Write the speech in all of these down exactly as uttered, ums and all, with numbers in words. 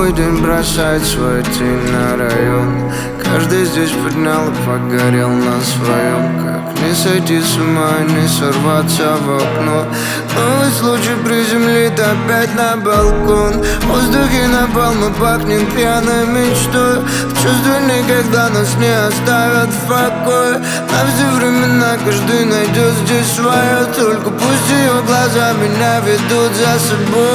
Новый день бросает свою тень на район. Каждый здесь поднял и погорел на своем. Как не сойти с ума, не сорваться в окно. Новый случай приземлит опять на балкон. В воздухе напалм и пахнет пьяной мечтой. В чувстве никогда нас не оставят в покое. На все времена каждый найдет здесь свое. Только пусть ее глаза меня ведут за собой.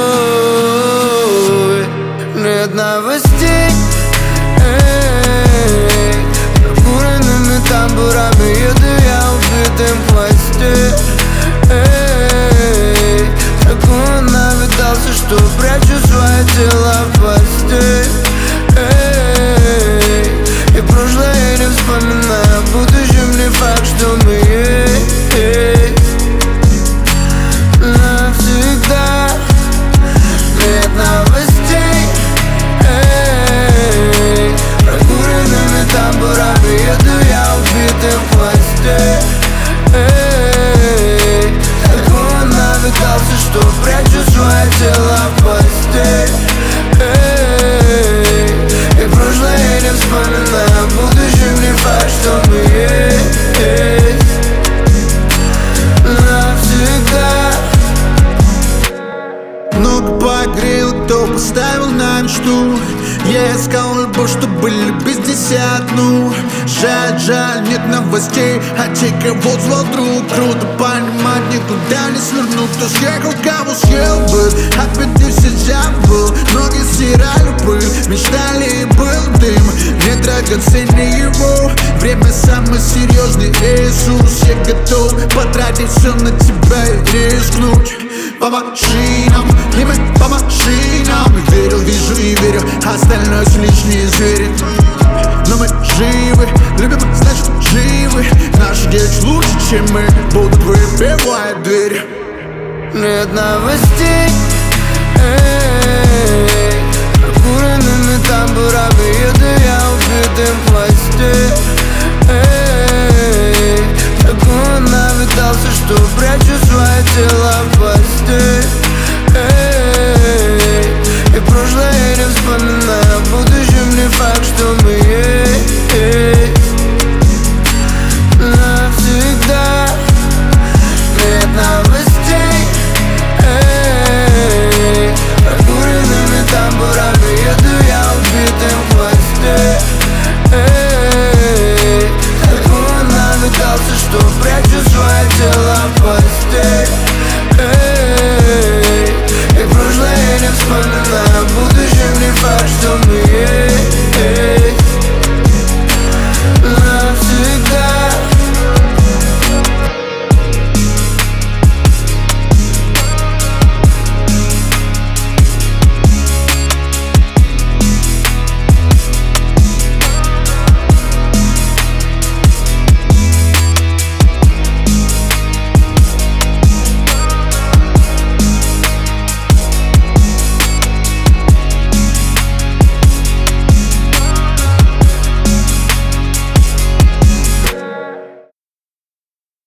Нет новостей, эй, прокуренными тамбурами еду я в убитом хвосте. Эй, такого навидался, что прячу свое тело в постель. Эй, и прошлое не вспоминаю, в будущем не факт, что мы есть навсегда. Нет новостей, эй, прокуренными тамбурами еду я в убитом хвосте. Эй, такого навидался, что прячу свое тело в постель. Эй, и прошлое не вспоминаю, в будущем не факт, что мы есть навсегда. Много погрел, кто поставил на мечту. Я искал любовь, чтобы любить здесь одну. Жаль, жаль, нет новостей, а те, кого звал друг. Круто понимать, никуда не свернул. Кто съехал, кого съел бы, опять ты все забыл. Ноги стирали пыль, мечтали и был дым. Не драгоценнее его, время самый серьезный Иисус. Я готов потратить все на тебя и рискнуть. Помаши нам, и мы помаши нам. Верил, вижу и верю, остальное все лишние звери. Но мы живы, любим, значит живы. Наши дети лучше, чем мы, будут выбивать двери. Нет новостей, эй.